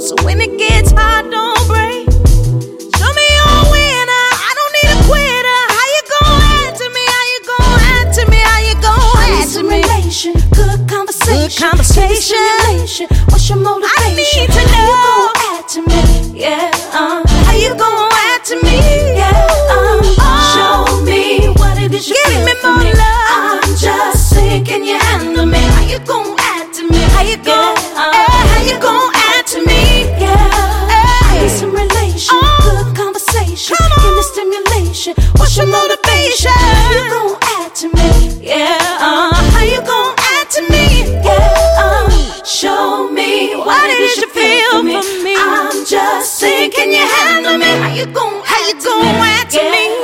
So when it gets hard, don't break. Show me you're a winner. I don't need a quitter. How you gon' add to me? How you gon' add to me? How you gon' add to me? Good conversation. Good conversation. What's your motivation? I need to know. How you gon' add to me? Yeah. How you gon' add to me? Show me what it is you Give feel me for more me. love. I'm just saying, can you handle me? How you gon' add to me? How you gon' how you gon' add to me? I need some relation, good conversation. Come on. Give me stimulation. What's your motivation? How you gon' add to me? How you gon' add to me? Show me what it is you feel for me. I'm just saying, can you handle me? How you gon' How you gon' add to me?